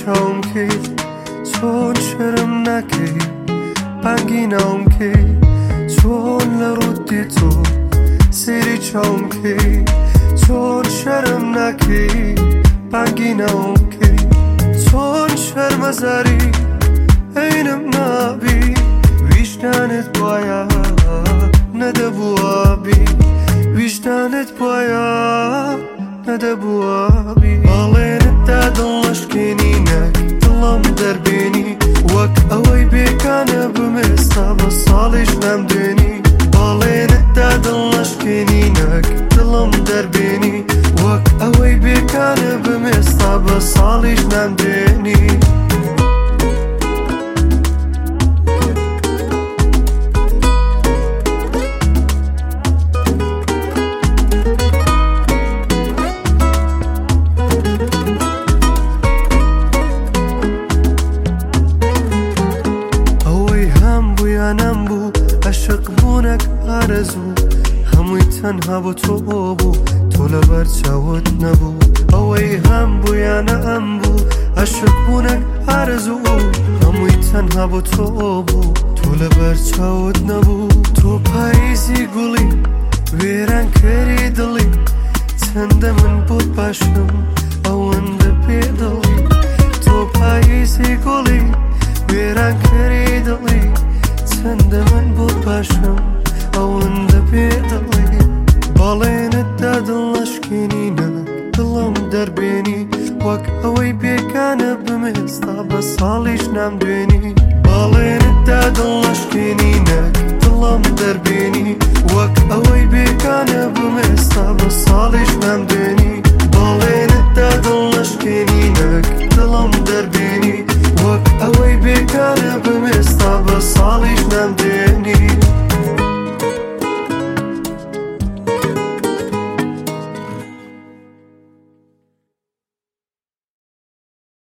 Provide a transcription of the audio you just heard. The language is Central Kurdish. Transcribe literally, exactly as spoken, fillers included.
چاوم که چون شرم نکی بنگی نام که چون لرودی تو سری چاوم که چون شرم نکی بنگی نام که چون شرم زاری اینم نبی ویشتنت بایا نده بوابی ویشتنت بایا نده بوابی بالینت دادلش کنینک دلم دربینی وک اوی بیکانه بمستا بسالش نمدونی بالینت دادلش کنینک دلم دربینی وک اوی بیکانه بمستا بسالش نمدونی نمبو عشق بونک آرزو هموی تنها بو تو بو تو لبر چاوت نبو اوی هم بو یا نمبو عشق بونک آرزو هموی تنها بو تو بو تو لبر چاوت نبو تو پاییزی گلی ویران کری دلی چند من بود باشم اونده پیدلی تو پاییزی گلی ویران کری دلی چند من بود باشم اونده پیدلی بالینت دادلش کنینک دلم دربینی وک اوی بیکانه بمستا بسالیش نمدونی بالینت دادلش کنینک دلم دربینی وک اوی بیکانه بمستا بسالیش نمدونی بالینت دادلش کنینک دلم دربینی وک اوی بیکانه بمستا